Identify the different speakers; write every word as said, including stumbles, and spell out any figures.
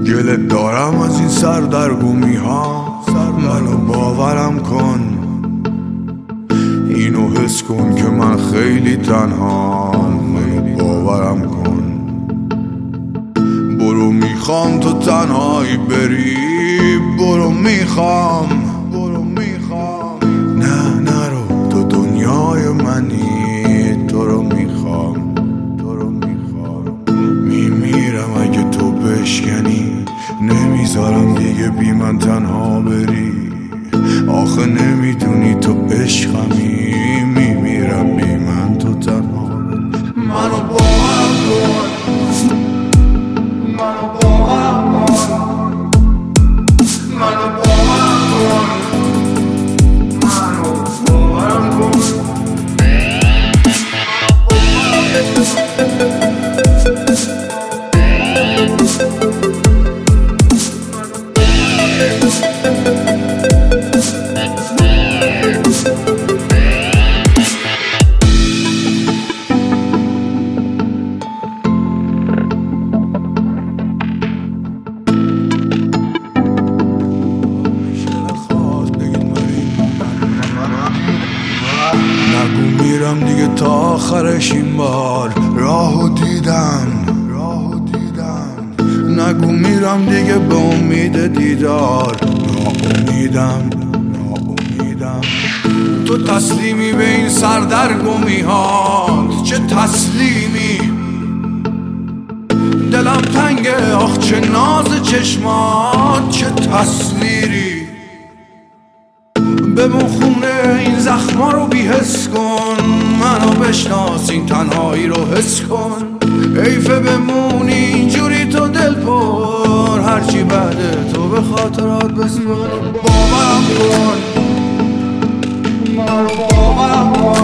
Speaker 1: گلت دارم از این سردرگمی ها، منو باورم کن، اینو حس کن که من خیلی تنها، منو باورم کن. برو میخوام تو تنهایی بری، برو میخوام برو میخوام نه نرو، تو دنیای منی، تو رو میخوام تو رو میخوام. میمیرم اگه تو بشکنی، نمیذارم دیگه بی من تنها بری. آخه نمیدونی تو عشقمی، میمیرم بی من تو تنها بری. منو باورم کن، منو باورم کن، منو باورم کن، منو باورم کن. نگو میرم دیگه تا آخرش این بار، راهو دیدم راهو دیدم. نگو میرم دیگه به امید دیدار، ناامیدم ناامیدم. تو تسلیمی به این سردرگمی هات، چه تسلیمی. دلم تنگه آخ چه ناز چشمات، چه تصویری. بمون خونه این زخما رو بی‌حس کن، منو بشناس این تنهایی رو حس کن. حیفه بمونی اینجوری تو دل پر، هرچی بعده تو به خاطرات بسپر. باورم کن، باورم کن.